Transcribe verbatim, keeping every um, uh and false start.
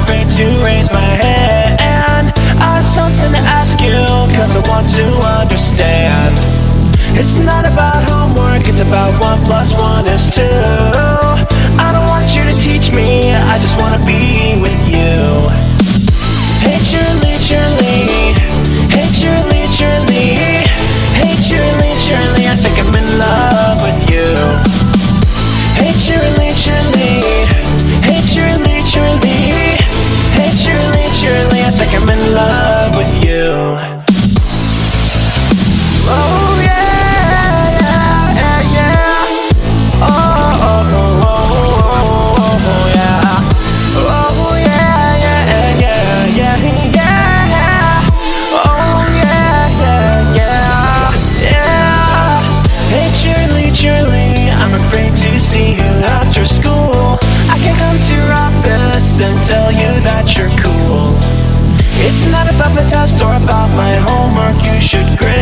afraid to raise my hand. I have something to ask you, cause I want to understand. It's not about homework, it's about one plus one is two. I don't want you to teach me, I just wanna be with you. Hey Shirley, Shirley, hey Shirley, Shirley, hey Shirley, Shirley, I think I'm in love with you. Hey Shirley, Shirley, hey Shirley, Shirley, hey Shirley, Shirley, I think I'm in love with you. Oh yeah, yeah, yeah, yeah. Oh, oh, oh, oh, oh, oh, yeah. Oh yeah, yeah, yeah, yeah, yeah. Oh yeah, yeah, yeah, yeah. Hey Shirley, Shirley, I'm afraid to see you after school. I can come to your office and tell you that you're cool. It's not about the test or about my homework, you should grade.